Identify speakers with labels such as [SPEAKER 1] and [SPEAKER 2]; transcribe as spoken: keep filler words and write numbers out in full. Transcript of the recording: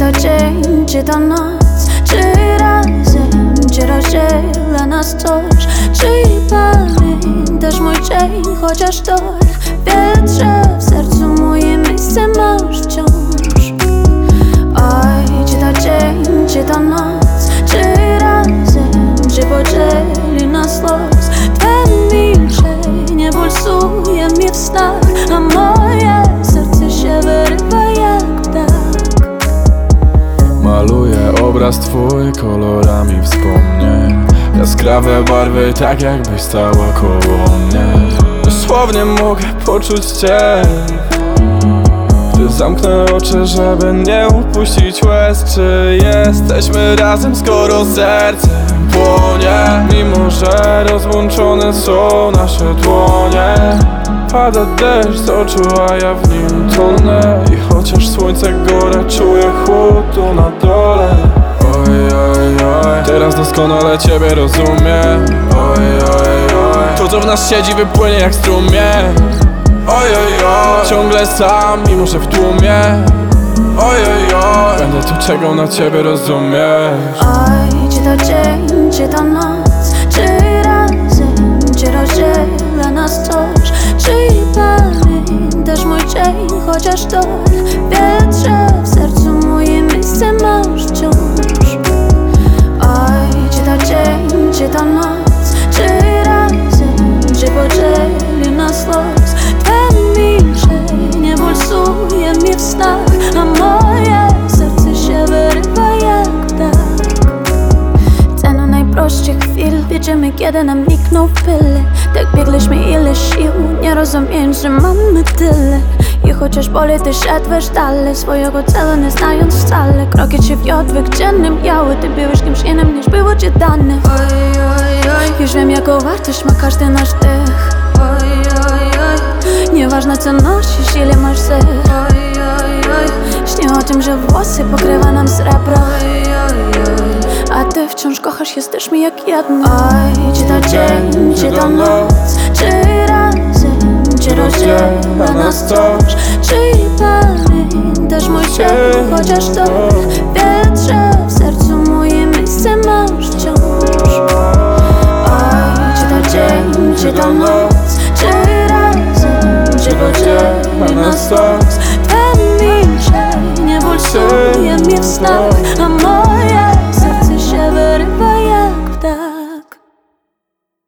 [SPEAKER 1] to dzień, czy to noc, czy razem, czy rozdziela nas coś. Czy pamiętasz mój dzień, chociaż to w wietrze, w sercu moje miejsce masz wciąż. Oj, czy to dzień, czy to noc, czy razem, czy podzieli nas los. Twe milczenie pulsuje mi w snach, a moje serce się wyrywa jak ptak.
[SPEAKER 2] Maluję obraz twój kolorami wspomnień, jaskrawe barwy, tak jakbyś stała koło mnie. Dosłownie mogę poczuć cię, gdy zamknę oczy, żeby nie upuścić łez. Czy jesteśmy razem, skoro serce płonie? Mimo że rozłączone są nasze dłonie. Pada deszcz z oczu, a ja w nim tonę. I chociaż słońce gore, czuję chłód tu na dole. Oj, oj, oj, teraz doskonale ciebie rozumiem. Oj, oj, oj, to co w nas siedzi wypłynie jak strumień. Oj, oj, oj, ciągle sam, mimo że w tłumie. Oj, oj, oj, będę tu czekał na ciebie, rozumiesz?
[SPEAKER 1] Oj, czy to dzień, czy to noc, czy razem, czy rozdziela nas coś. Czy pamiętasz mój dzień, chociaż to w wietrze, w sercu moje miejsce masz wciąż. Oj, czy to dzień, czy to noc, czy razem, czy podzieli nas los. Twe milczenie pulsuje mi w snach, a moje serce się wyrywa jak ptak. Cenu najprostszych chwil wiedziemy, kiedy nam nikną w pyle. Tak biegliśmy ile sił, nie rozumiejąc, że mamy tyle. I chociaż boli, ty szedłeś dalej, swojego celu nie znając wcale. Kroki ci wiodły, gdzie nie miały, ty byłeś kimś innym niż było ci dane. Oj, oj, oj, już wiem jaką wartość ma każdy nasz dech. Oj, oj, oj, nieważne co nosisz, ile masz zech. Oj, oj, oj, śnię o tym, że włosy pokrywa nam srebro. Oj, oj, oj, a ty wciąż kochasz, jesteś mi jak jedno. Oj, czy to dzień, czy to noc, czy razem, czy rozdziela nas coś. Czy pamiętasz mój dzień, chociaż to w wietrze, w sercu moje miejsce masz wciąż. Oj, czy to dzień, czy to noc, czy razem, czy podzieli nas los. Twe milczenie pulsuje mi w snach, a moje